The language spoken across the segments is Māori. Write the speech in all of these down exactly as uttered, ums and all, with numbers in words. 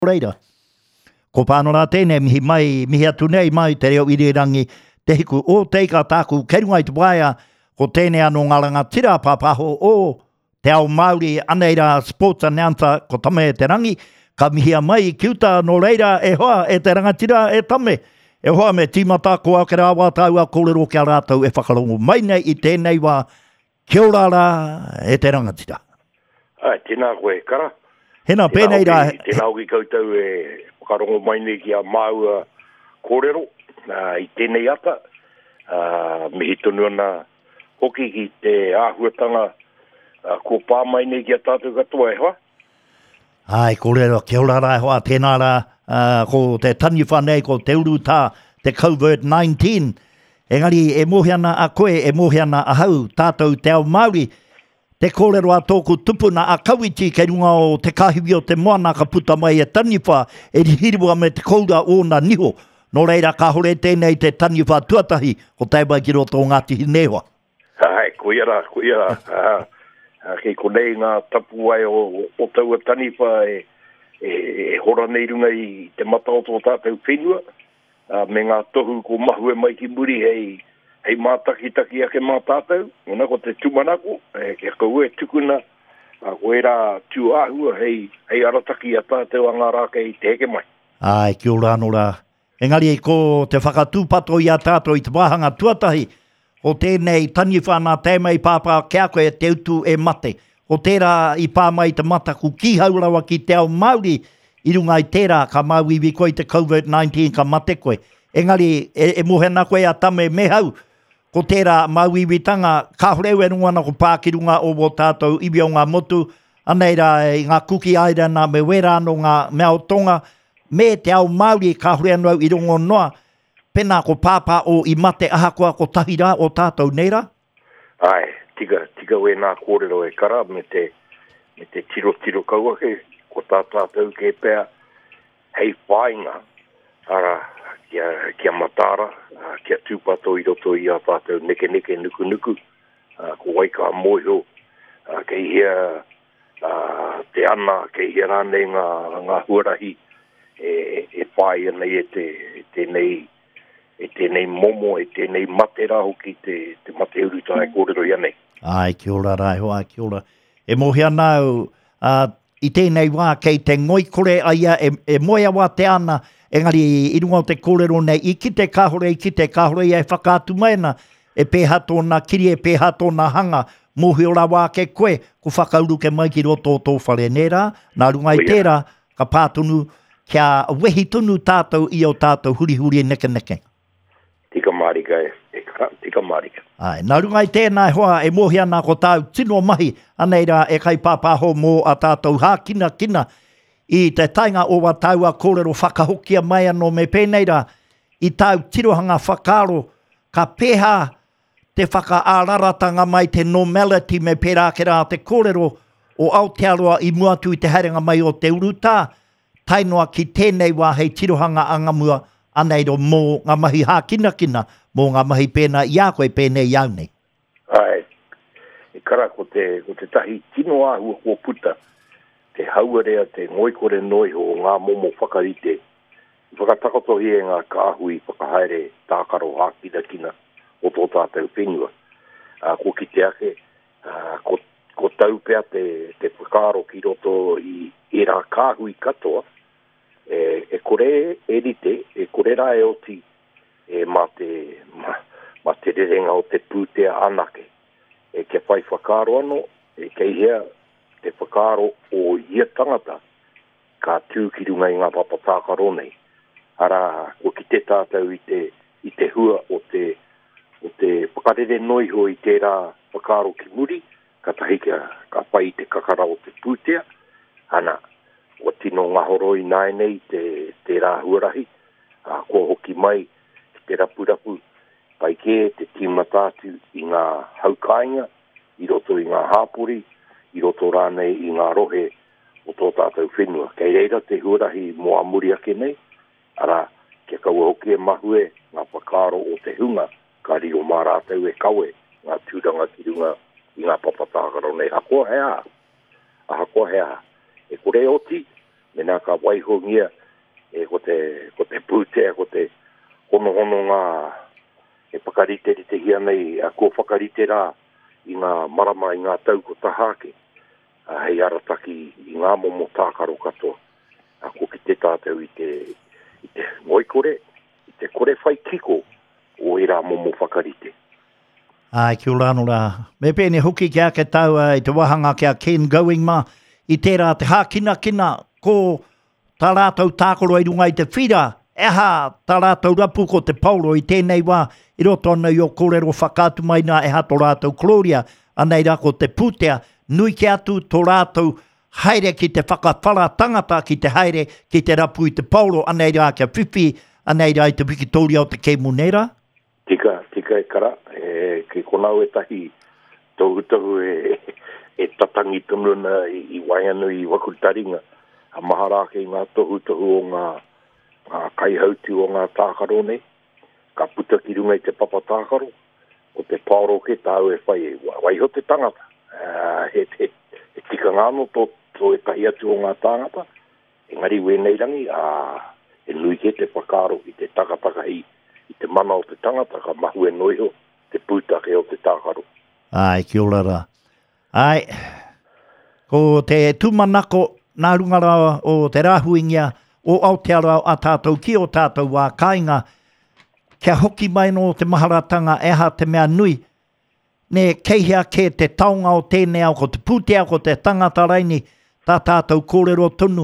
reira. Ko pānora tēnei mihi mai, mihi atu nei mai te reo irirangi, te hiku o teika tāku kerungai te waia, ko tēnei anō ngā rangatira pāpaho o te ao Māori aneira sports announcer ko tame e te rangi, ka mihia mai ki uta no reira e hoa e te rangatira e tame. E hoa me tīmata ko au ke rāwa tāu a kōrero kia rātou e whakarongo mai nei i tēnei wā kia ora rā e te rangatira. Ai, tēnā koe kara. Hena pēnei rā. Tēnā hoki koutou e whakarongo mai nei kia māua kōrero uh, i tēnei ata. Uh, mihi tonu ana hoki ki te āhuatanga uh, ko pā mai nei kia tātou katoa e hoa. Ai, kōrero, kia ora rā e hoa, tēnā rā. Uh, ko te tani whanei, ko te uru tā, te COVID nineteen. Engari, e mohiana a koe, e mohiana a hau, tātou te ao Māori, te kōrero a tōku tupuna a kawiti ke runga o te kahiwi o te moana ka puta mai e taniwha, e rihirua me te koura o na niho. No reira ka hore tēnei te taniwha tuatahi, ko teibai ki roto o Ngāti Hinewa. Ai, ko iara, ko iara. uh, kei konei ngā tapu ai o, o taua taniwha e e, e hora nei runga i te mataoto o tātou whenua, uh, me ngā tohu ko mahu e mai ki muri hei, hei mātaki-taki ake mā tātou, ngana ko te tumanako, e kia kou e tukuna, uh, ko e rā tū āhua hei, hei arataki a tātou a ngā rāke i te heke mai. Ai, kia ora anō rā. Engari, ko te whakatūpato i a tātou i te wāhanga tuatahi, o tēnei tani whānā tēmei pāpā kia koe te utu e mate. O tērā i pā mai te mataku ki haurawa ki te ao Māori, i runga i tērā ka mauiwi koe te COVID nineteen ka mate koe. Engari, e, e mohena koe a tame me hau, ko tērā mauiwi tanga, ka horeu e rungana ko pā ki runga o o tātou iwi o ngā motu, aneira i ngā kuki airana me wera no ngā mea o tonga, me te ao Māori ka horeu anō i rungo noa, pena ko pāpā o i mate ahakoa ko tahira o tātou neira? Ai, tika, tika we nā kōrero e kara me te, me te tiro tiro kauake, ko tā tātou ke pēr, hei whāinga, ara, kia, kia matara, uh, kia tūpato i roto i a tātou neke neke nuku nuku, uh, ko waika moiho, uh, kei hea uh, te ana, kei hea rānei ngā, ngā huarahi, e, e whai anei e te, te nei, e tēnei momo, e tēnei mate rā hoki te, te mate uruta e kōrero i anei. Ai, kia ora rai hoa, kia ora. E mohia nāu, uh, i tēnei wā kei te ngoi kore aia, e, e moia wā te ana, engari i runga o te kōrero nei, i ki te kahore, i ki te kahore, i e whakātu maina, e pēha tōna kiri, e pēha tōna hanga, mohi ora wā ke koe, ko whakauru ke mai ki roto o tō whare nērā, nā runga i tērā, ka pātunu, kia wehi tunu tātou i o tātou huri huri neke neke. Tika marika e, e kara, tika marika. Ai, nā runga i tēnā hoa e mohi ana ko tāu tino mahi, aneira e kai pāpāho mō a tātou hā kina kina i te tainga o wa tāua kōrero whakahokia mai anō me pēneira i tāu tirohanga whakaro ka pēhā te whakaararatanga mai te normality me pērā ke rā te kōrero o Aotearoa i muatu i te harenga mai o te urutā, tainoa ki tēnei wā hei tirohanga angamua aneiro mō ngā mahi hā kina kina, mō ngā mahi pēna i a koe pēnei iau nei. Ai, e kara ko te, ko te tahi tino āhua kua puta, te hauarea, te ngoikore noi ho ngā momo whakarite, whakatakato hi e ngā kāhui whakahaere tākaro hā kina kina o tō tātou whenua. Uh, ko ki te ake, uh, ko, ko tau pēr te, te whakaro ki roto i e rā kāhui katoa, E, e kore erite, e kore rā e oti e mā te, mā, mā te rerenga o te pūtea anake. E kia whai whakaro ano, e kei hea te whakaro o ia tangata, ka tū ki runga i ngā papatākaro nei. Ara, ko ki te tātou i te, i te hua o te, o te whakarere noiho i te rā whakaro ki muri, ka tahi ka, ka pai te kakara o te pūtea, ana, o tino ngahoro i nai nei te, te rā huarahi, a kua hoki mai ki te rapurapu, pai ke te tīmatātu i ngā haukainga, i roto i ngā hāpuri, i roto rānei i ngā rohe o tō tātou whenua. Kei reira te huarahi moa muri ake nei, ara kia kaua hoki e mahue ngā whakaro o te hunga, ka rio mā rātau e kaue, ngā tūranga ki runga i ngā papatākaro nei. Hakoa hea, a hakoa hea. E kore oti, me nā ka waihongia e ko te, ko te pūtea, ko te hono hono ngā e pakarite te hia nei, a ko whakarite rā i ngā marama i ngā tau ko tahake, a hei arataki i ngā momo tākaro katoa, a ko ki te tātou i te, i te ngoikore, i te kore whai kiko o e rā momo whakarite. Ai, ki ora anō rā. Me pēne hoki ki ake tau i te wahanga ki a Ken Going ma, i tērā te hākina kina ko tā rātou tākoro i runga i te whira, eha tā rātou rapu ko te Paulo i tēnei wā, i roto ana i o kōrero whakātu mai nā eha tō rātou Gloria, anei rā ko te pūtea, nui ki atu tō rātou haere ki te whakawhara tangata ki te haere ki te rapu i te Paulo, anei rā kia whiwhi, anei rā i te Victoria o te Kemunera. Tika, tika e kara, e, ke konau e tahi tohu tohu e, e tatangi tununa i, i waianu i wakutaringa, a mahara ke ngā tohu tohu o ngā, ngā kaihautu o ngā tākaro nei, ka puta ki runga i te papa tākaro, o te pāro ke tāu e whai e waiho te tangata, uh, he, he, he tika ngāno tō, tō e tahi atu o ngā tāngata, engari wēnei rangi, a, e nui ke te pakaro i te takataka i i te mana o te tangata, ka mahu e noiho, te pūtake o te tākaro. Ai, ki ora rā. Ai, ko te tūmanako nā rungara o te rāhuingia o Aotearoa a tātou ki o tātou wā kāinga, kia hoki mai no te maharatanga eha te mea nui, ne keihia ke te taunga o tēnei au, ko te pūtea, ko te tangata raini, tā tātou kōrero tunu,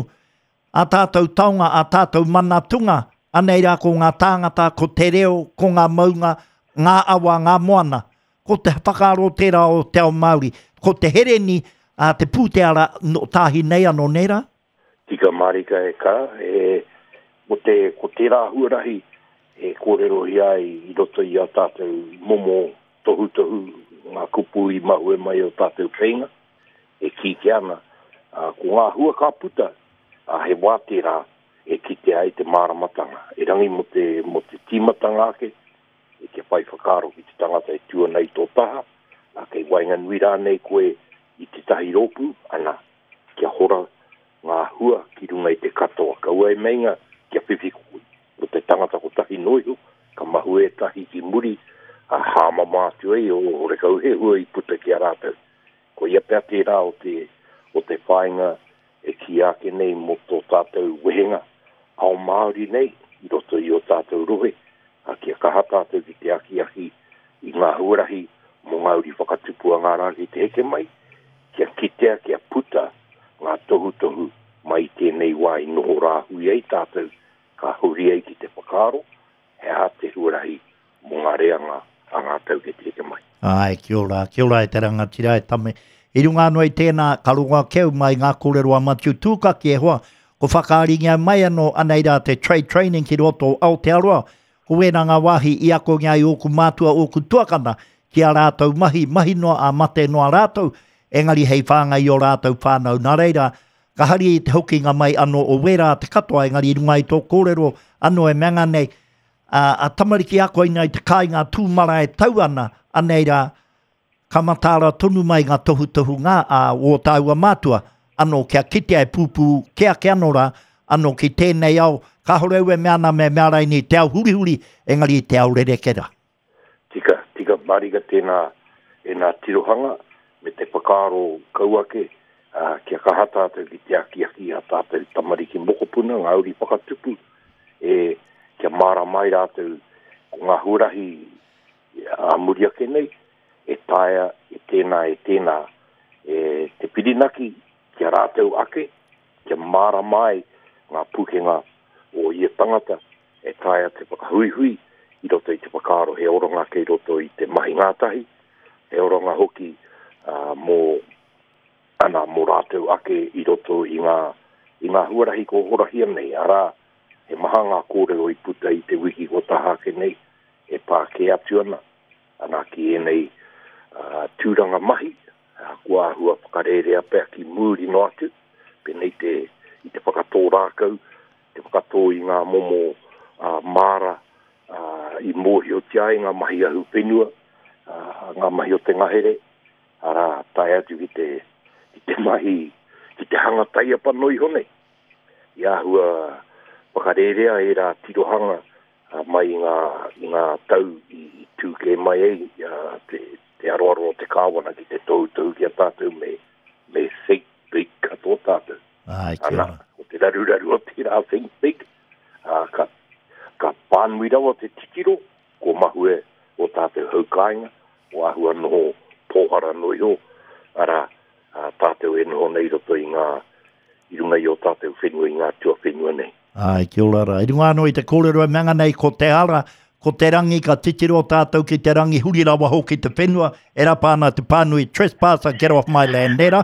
a tātou taunga, a tātou manatunga, anei rā ko ngā tāngata, ko te reo, ko ngā maunga, ngā awa, ngā moana, ko te whakaro tērā o te ao Māori, ko te hereni, a te pūteara no tāhi nei anō nera? Tika marika e ka, e, ko te, ko te rā huarahi, e kōrero ia i, i roto i a tātou momo tohu tohu, ngā kupu i mahu e mai o tātou whenga, e ki ke ana, a, ko ngā hua ka puta, a he wā te rā, e ki te ai te māramatanga. E rangi mo te, mo te tīmatanga ake, e ke pai whakaro ki te tangata e tua nei tō taha, a kei wainga nui rānei koe i te tahi ropu, ana kia hora ngā hua ki runga i te katoa. Ka ua e meinga kia whiwhikui. O te tangata ko tahi noiho, ka mahu e tahi ki muri, a hāma mātu ei o, o rekau he hua i puta ki a rātou. Ko ia pēr te rā o te, o te whainga e ki ake nei mo tō tātou wehenga. Ao Māori nei, i roto i o tātou rohe, a kia kaha tātou ki te aki aki i ngā huarahi mo ngauri whakatupua ngā rāki te heke mai, kia kitea, kia puta ngā tohu tohu mai tēnei wā i noho rāhui ei tātou, ka huri ei ki te whakaro, he a te huarahi mo ngā reanga a ngā tau ki te heke mai. Ai, kia ora, kia ora e te rangatira e tame. I runga anō i tēnā karunga keu mai ngā kōrero a Matiu Tūkaki e hoa, ko whakaaringia mai anō anei rā te trade training ki roto Aotearoa, ko wēnā ngā wahi i ako ngai oku mātua oku tuakana ki a rātou mahi, mahi noa a mate noa rātou, engari hei whāngai o rātou whānau. Nā reira, ka hari i te hokinga mai anō o wērā te katoa, engari i runga i tō kōrero anō e menga nei, a, a tamariki ako ina i te kāinga tūmara e tau ana, anei rā, ka matāra tonu mai ngā tohu tohu ngā a o tāua mātua, anō kia kitea e pūpū, kia ke anora, anō ki tēnei au, ka horeu e meana me mea raini, te au huri huri, engari te au rerekera. Tika, tika marika tēnā, e nā tirohanga, me te pakaro kauake, uh, kia kaha tātou ki te aki aki a tātou tamariki mokopuna, ngā uri whakatupu, e kia mara mai rātou, ko ngā hurahi a muriake nei, e taia, e tēnā, e tēnā, e te pirinaki, kia rātou ake, kia mara mai ngā pukenga o ia tangata, e taia te whakahuihui, i roto i te whakaro, he oronga ke roto i te mahi ngātahi, he oronga hoki uh, mō, ana mō rātou ake i roto i ngā, i ngā huarahi ko horahia nei, arā, he maha ngā kōrero i puta i te wiki ko tahake nei, e pā ke atu ana, ana ki e nei uh, tūranga mahi, kua hua whakarerea pēr ki mūri no atu, pēnei te, i te whakatō rākau, te whakatō i ngā momo uh, māra, uh, i mōhi o tiai, ngā mahi ahu whenua, uh, ngā mahi o te ngahere, ara tai atu ki te, ki te mahi, ki te hanga tai apa noi hone. ia hua whakarerea e rā tirohanga uh, mai ngā, ngā tau i tūke mai ei uh, te, te aroaro te kāwana ki te tau tau ki a tātou me, me think big katoa tātou. Ai, kia ora. O te raru-raru o te rā think big. Uh, ka, ka pānui rawa te titiro, ko mahue o tātou haukainga, o ahua noho pōhara noi ho, ara uh, tātou e noho nei roto i ngā, i runga i o tātou whenua i ngā tua whenua nei. Ai, kia ora. I runga anō i te kōrero e manga nei ko te ara, ko te rangi ka titiro tātou ki te rangi huri rawa ho ki te whenua, e ra pāna te pānui trespasser, get off my land, nera.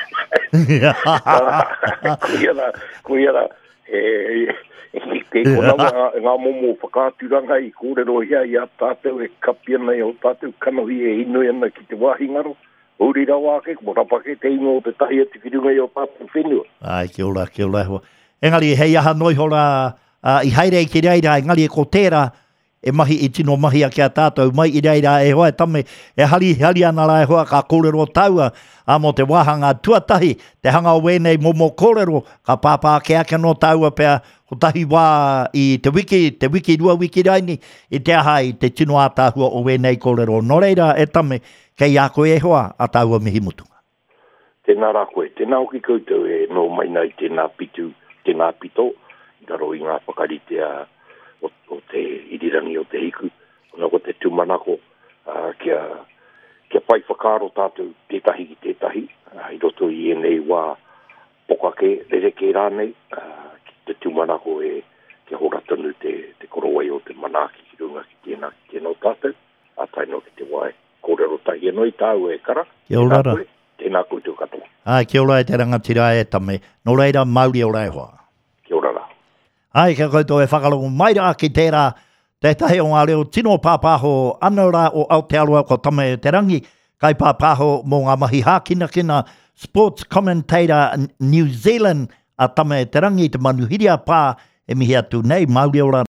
Kuiara, kuiara, e... E te kona ngā, ngā momo whakāturanga i kōrero hia i a tātou e kapia nei o tātou kanohi e inoi ana ki te wāhi ngaro. Uri rawa ake, mo rapake te ingo o te tahi ati whirunga i o tātou whenua. Ai, kia ora, kia ora. Engari, hei aha noi hora uh, i haere ki reira, engari e ko tērā, e mahi i tino mahi a kia tātou, mai i reira e hoa e tame, e hari, hari ana la e hoa ka kōrero taua, a mo te wahanga tuatahi, te hanga o wēnei momo kōrero, ka pāpā ke ake no taua pēr, ko tahi wā i te wiki, te wiki rua wiki raini, i te aha i te tino ātāhua o wēnei kōrero. Nō reira e tame, kei a koe e hoa a taua mihi mutunga. Tēnā rā koe, tēnā hoki koutou e no mai nei tēnā pitu, tēnā pito, i raro i ngā whakaritea o, o te irirangi o te hiku, ona ko te tūmanako, uh, kia, kia pai whakaro tātou tētahi ki tētahi, uh, i roto i e nei wā pokake, rereke rānei, uh, te tūmanako e ke hora tonu te, te korowai o te manaki ki runga ki tēnā ki tēnā tātou, a taino ki te wae. Kōrero tahi e noi tāu e kara. Kia ora ra. Tēnā koutou katoa. Ai, kia ora e te rangatira e tame. Nō reira, Māori o rai hoa. Kia ora ra. Ai, kia koutou e whakarongo mai rā ki tērā, te tahi o ngā reo tino pāpāho ana rā o Aotearoa ko tame te rangi, kai pāpāho mō ngā mahi hākina kina, sports commentator New Zealand, a tame te rangi te manuhiria pā e mihi atu nei, Māori o rai.